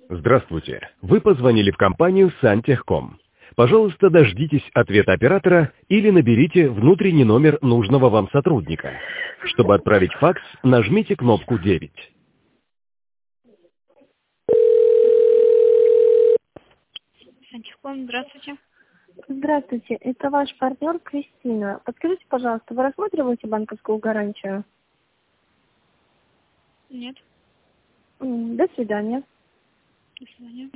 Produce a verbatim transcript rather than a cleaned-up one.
Здравствуйте. Вы позвонили в компанию Сантехком. Пожалуйста, дождитесь ответа оператора или наберите внутренний номер нужного вам сотрудника. Чтобы отправить факс, нажмите кнопку девять. Сантехком, здравствуйте. Здравствуйте, это ваш партнер Кристина. Подскажите, пожалуйста, вы рассматриваете банковскую гарантию? Нет. М, До свидания. До свидания.